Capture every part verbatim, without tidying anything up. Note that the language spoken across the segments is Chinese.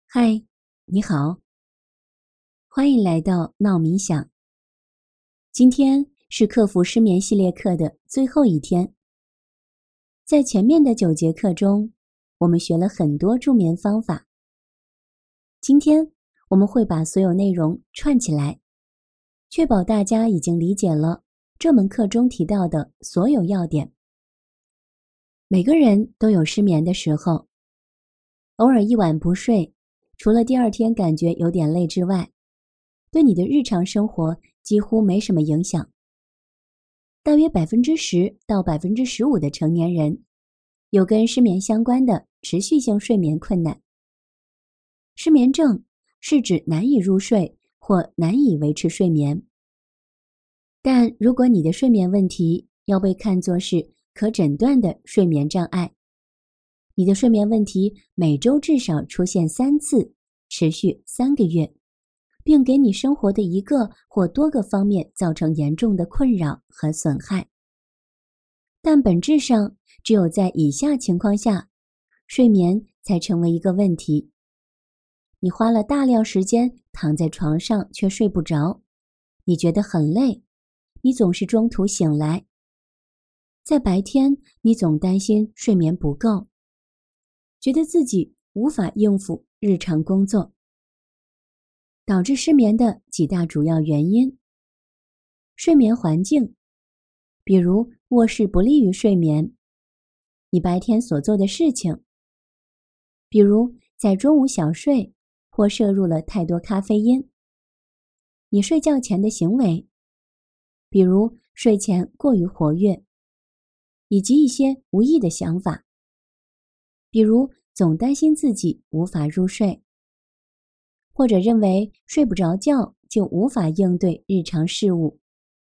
嗨，你好，欢迎来到闹冥想。今天是克服失眠系列课的最后一天。在前面的九节课中，我们学了很多助眠方法。今天我们会把所有内容串起来，确保大家已经理解了这门课中提到的所有要点。每个人都有失眠的时候，偶尔一晚不睡，除了第二天感觉有点累之外，对你的日常生活几乎没什么影响。大约 百分之十 到 百分之十五 的成年人有跟失眠相关的持续性睡眠困难。失眠症是指难以入睡或难以维持睡眠。但如果你的睡眠问题要被看作是可诊断的睡眠障碍，你的睡眠问题每周至少出现三次，持续三个月，并给你生活的一个或多个方面造成严重的困扰和损害。但本质上，只有在以下情况下，睡眠才成为一个问题：你花了大量时间躺在床上却睡不着，你觉得很累，你总是中途醒来，在白天你总担心睡眠不够，觉得自己无法应付日常工作。导致失眠的几大主要原因：睡眠环境，比如卧室不利于睡眠；你白天所做的事情，比如在中午小睡或摄入了太多咖啡因；你睡觉前的行为，比如睡前过于活跃；以及一些无意的想法，比如总担心自己无法入睡，或者认为睡不着觉就无法应对日常事务。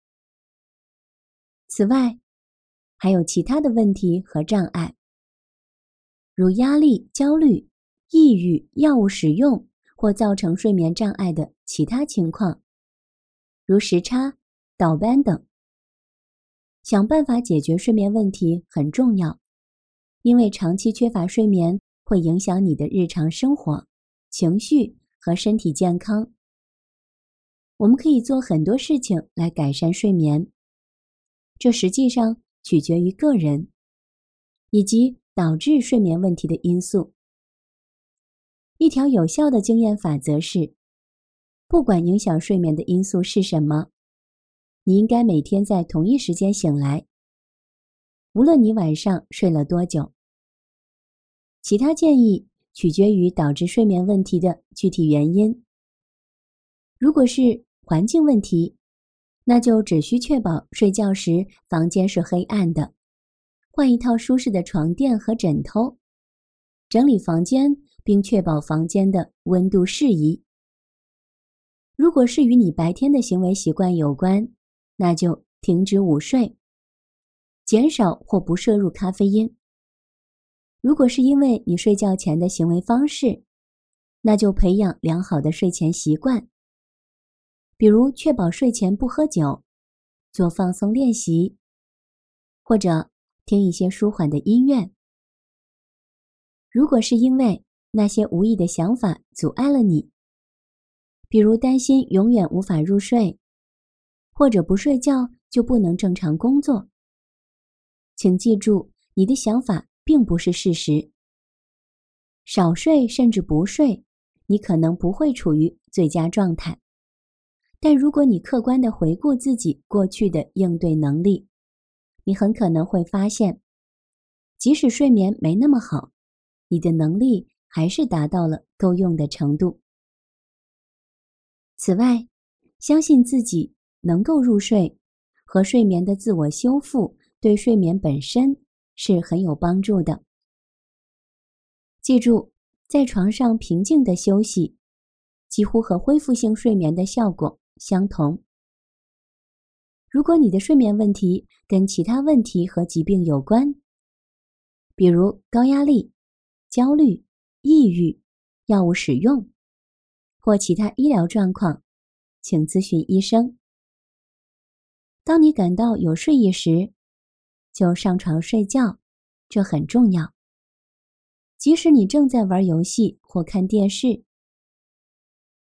此外，还有其他的问题和障碍，如压力、焦虑、抑郁、药物使用或造成睡眠障碍的其他情况，如时差、倒班等。想办法解决睡眠问题很重要，因为长期缺乏睡眠会影响你的日常生活、情绪和身体健康。我们可以做很多事情来改善睡眠，这实际上取决于个人以及导致睡眠问题的因素。一条有效的经验法则是，不管影响睡眠的因素是什么，你应该每天在同一时间醒来，无论你晚上睡了多久。其他建议取决于导致睡眠问题的具体原因。如果是环境问题，那就只需确保睡觉时房间是黑暗的，换一套舒适的床垫和枕头，整理房间并确保房间的温度适宜。如果是与你白天的行为习惯有关，那就停止午睡，减少或不摄入咖啡因。如果是因为你睡觉前的行为方式，那就培养良好的睡前习惯，比如确保睡前不喝酒，做放松练习，或者听一些舒缓的音乐。如果是因为那些无意的想法阻碍了你，比如担心永远无法入睡，或者不睡觉就不能正常工作，请记住，你的想法并不是事实。少睡甚至不睡，你可能不会处于最佳状态。但如果你客观地回顾自己过去的应对能力，你很可能会发现，即使睡眠没那么好，你的能力还是达到了够用的程度。此外，相信自己能够入睡和睡眠的自我修复对睡眠本身是很有帮助的。记住，在床上平静地休息，几乎和恢复性睡眠的效果相同。如果你的睡眠问题跟其他问题和疾病有关，比如高压力、焦虑、抑郁、药物使用或其他医疗状况，请咨询医生。当你感到有睡意时，就上床睡觉，这很重要。即使你正在玩游戏或看电视，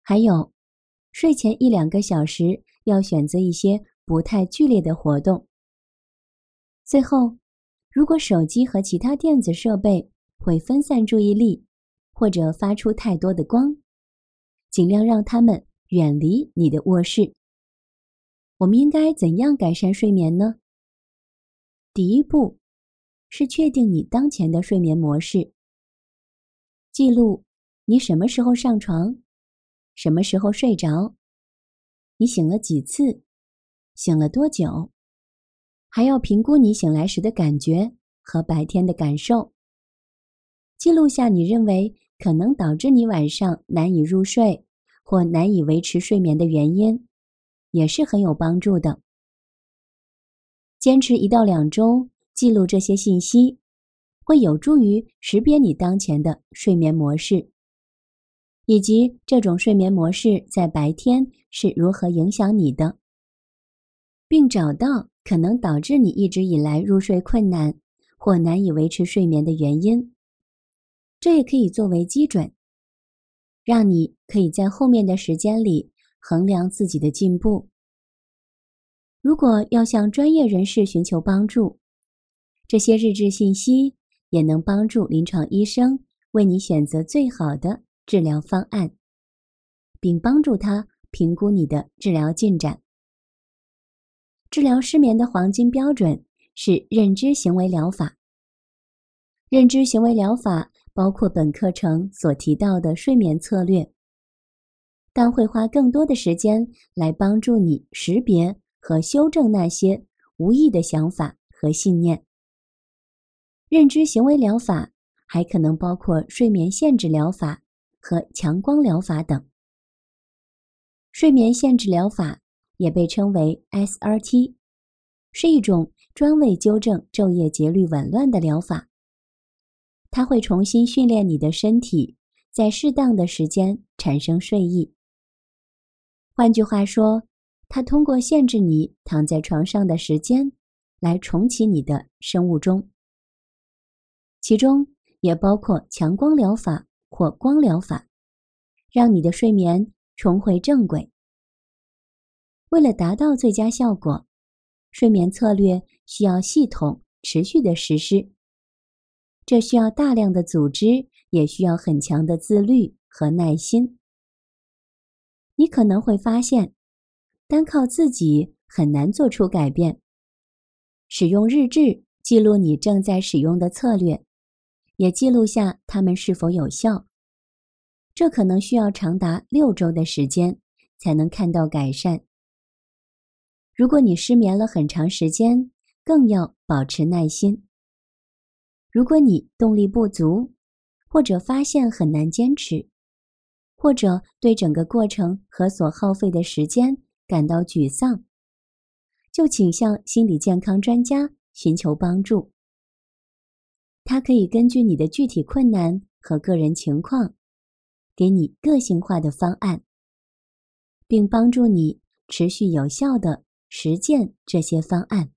还有，睡前一两个小时要选择一些不太剧烈的活动。最后，如果手机和其他电子设备会分散注意力，或者发出太多的光，尽量让它们远离你的卧室。我们应该怎样改善睡眠呢？第一步是确定你当前的睡眠模式，记录你什么时候上床，什么时候睡着，你醒了几次，醒了多久，还要评估你醒来时的感觉和白天的感受。记录下你认为可能导致你晚上难以入睡或难以维持睡眠的原因，也是很有帮助的。坚持一到两周记录这些信息，会有助于识别你当前的睡眠模式，以及这种睡眠模式在白天是如何影响你的，并找到可能导致你一直以来入睡困难或难以维持睡眠的原因。这也可以作为基准，让你可以在后面的时间里衡量自己的进步。如果要向专业人士寻求帮助，这些日志信息也能帮助临床医生为你选择最好的治疗方案，并帮助他评估你的治疗进展。治疗失眠的黄金标准是认知行为疗法。认知行为疗法包括本课程所提到的睡眠策略，但会花更多的时间来帮助你识别和修正那些无意的想法和信念。认知行为疗法还可能包括睡眠限制疗法和强光疗法等。睡眠限制疗法也被称为 S R T， 是一种专为纠正昼夜节律紊乱的疗法。它会重新训练你的身体，在适当的时间产生睡意。换句话说，它通过限制你躺在床上的时间，来重启你的生物钟。其中也包括强光疗法或光疗法，让你的睡眠重回正轨。为了达到最佳效果，睡眠策略需要系统、持续的实施。这需要大量的组织，也需要很强的自律和耐心。你可能会发现，单靠自己很难做出改变。使用日志记录你正在使用的策略，也记录下它们是否有效。这可能需要长达六周的时间才能看到改善。如果你失眠了很长时间，更要保持耐心。如果你动力不足，或者发现很难坚持，或者对整个过程和所耗费的时间感到沮丧，就请向心理健康专家寻求帮助。他可以根据你的具体困难和个人情况，给你个性化的方案，并帮助你持续有效地实践这些方案。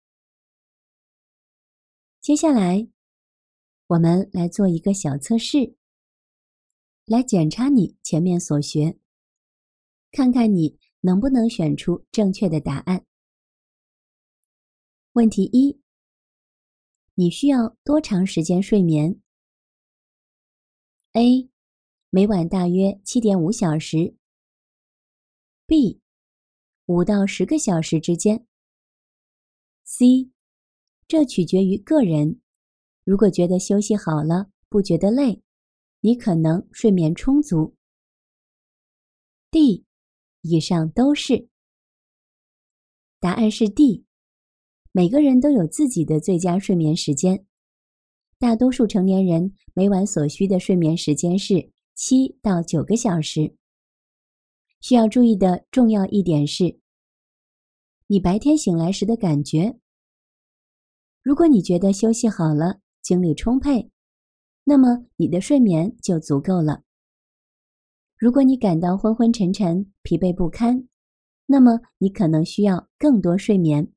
接下来，我们来做一个小测试，来检查你前面所学，看看你能不能选出正确的答案。问题一：你需要多长时间睡眠 ？A. 每晚大约 七点五小时 B. 五到十个小时之间 C. 这取决于个人，如果觉得休息好了，不觉得累，你可能睡眠充足。D. 以上都是。答案是 D。每个人都有自己的最佳睡眠时间。大多数成年人每晚所需的睡眠时间是七到九个小时。需要注意的重要一点是，你白天醒来时的感觉。如果你觉得休息好了，精力充沛，那么你的睡眠就足够了。如果你感到昏昏沉沉、疲惫不堪，那么你可能需要更多睡眠。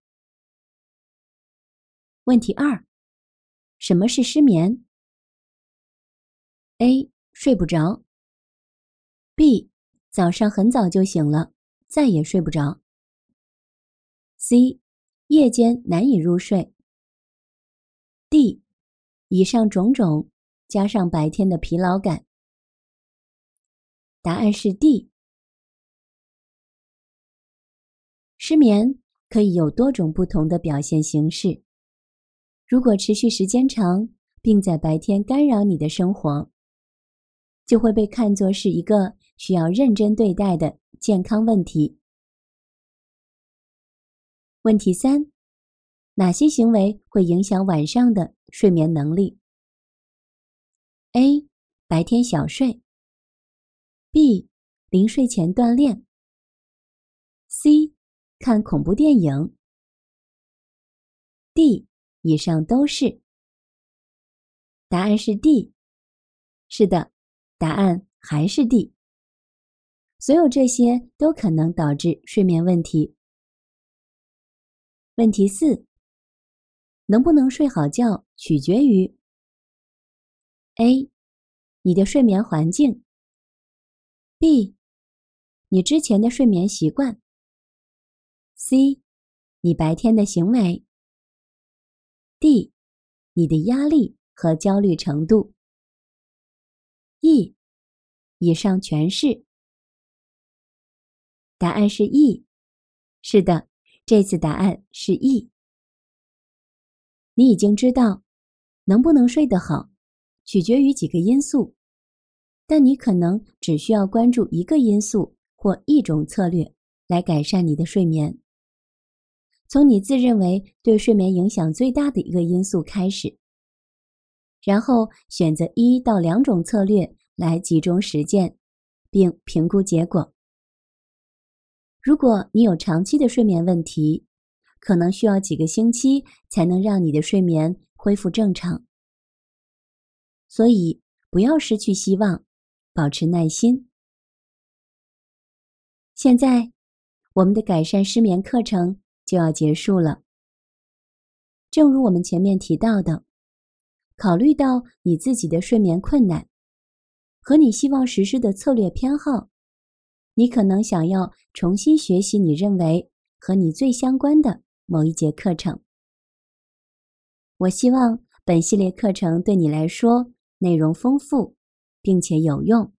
问题二：什么是失眠 ？A. 睡不着 B. 早上很早就醒了，再也睡不着。C. 夜间难以入睡。D. 以上种种加上白天的疲劳感。答案是 D。失眠可以有多种不同的表现形式。如果持续时间长，并在白天干扰你的生活，就会被看作是一个需要认真对待的健康问题。问题三：哪些行为会影响晚上的睡眠能力 ？A. 白天小睡 B. 临睡前锻炼 C. 看恐怖电影 D. 以上都是。答案是 D。 是的，答案还是 D。 所有这些都可能导致睡眠问题。问题四：能不能睡好觉取决于 A. 你的睡眠环境 B. 你之前的睡眠习惯 C. 你白天的行为 D. 你的压力和焦虑程度。 E. 以上全是。答案是 E。 是的，这次答案是 E。 你已经知道，能不能睡得好，取决于几个因素，但你可能只需要关注一个因素或一种策略来改善你的睡眠。从你自认为对睡眠影响最大的一个因素开始，然后选择一到两种策略来集中实践，并评估结果。如果你有长期的睡眠问题，可能需要几个星期才能让你的睡眠恢复正常。所以，不要失去希望，保持耐心。现在，我们的改善失眠课程就要结束了。正如我们前面提到的，考虑到你自己的睡眠困难和你希望实施的策略偏好，你可能想要重新学习你认为和你最相关的某一节课程。我希望本系列课程对你来说内容丰富，并且有用。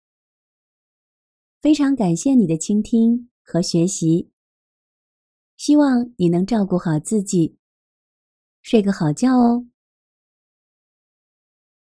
非常感谢你的倾听和学习，希望你能照顾好自己，睡个好觉哦。